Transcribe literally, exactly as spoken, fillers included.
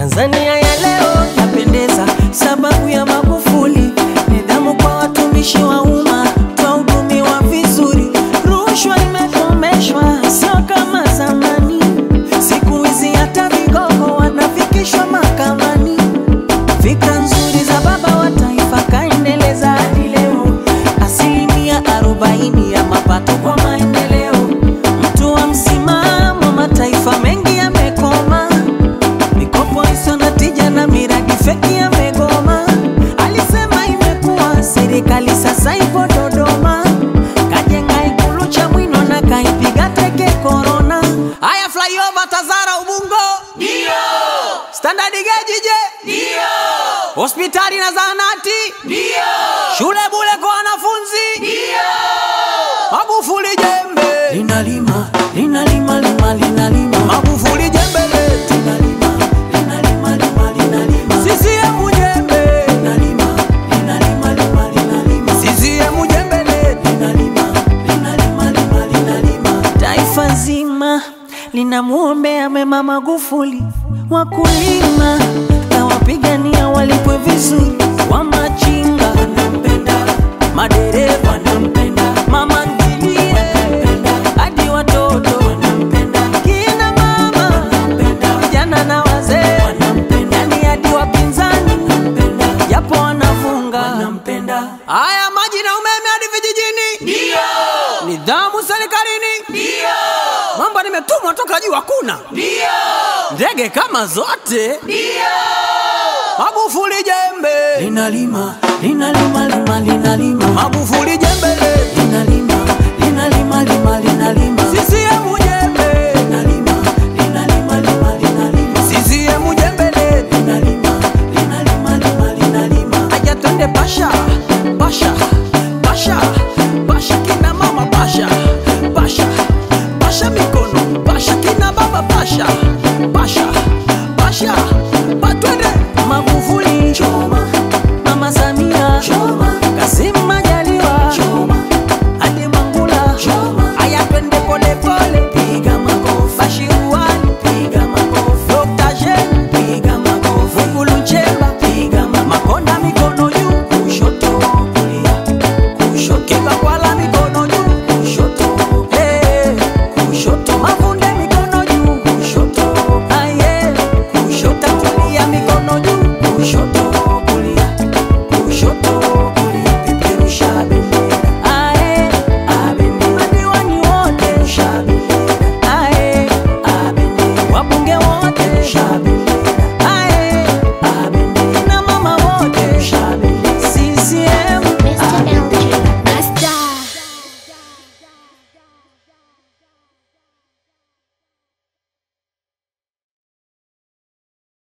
Tanzania ya leo yapendeza sababu ya Magufuli. Nidhamu kwa watumishi wa umma, twahudumiwa vizuri. Rushwa imekomeshwa, sio kama zamani. Siku hizi hata vigogo wanafikishwa mahakamani. Fikra nzuri za baba wa taifa kaendeleza hadi leo. Asilimia arobaini ya mapato kwa maendeleo. Mtu wa msimamo, mataifa mengi yamekoma. Mikopo isiyo na tija na miradi feki yamegoma. Alisema imekuwa serikali sasa ipo Dodoma. Kajenga Ikulu Chamwino na kaipiga teke corona. Haya flyover Tazara Ubungo ndio. Standard Gauge je? Ndio. Hospitali na zahanati ndio. Shule bure kwa wanafunzi ndio. Magufuli jembe linalima, linalima, lima, linalima. Magufuli jembe linalima, linalima, lima, linalima. C C M jembe linalima, linalima, lima, linalima. C C M jembe linalima, linalima, lima, linalima. Taifa zima linamuombea mema Magufuli. Wakulima na wapigania walipwe vizuri. Wa machinga wanampenda, madereva wanampenda, mama ntilie wanampenda, hadi watoto wanampenda, kina mama wanampenda, vijana na wazee wanampenda, yani hadi wapinzani wanampenda, japo wanafunga wanampenda. Haya maji na umeme hadi vijijini ndio. Nidhamu serikalini ndio. Mambo nimetumwa toka juu hakuna ndio. Ndege kama zote ndio. Magufuli jembe linalima, linalima, lima, linalima. Magufuli jembe linalima, linalima, lima, linalima. C C M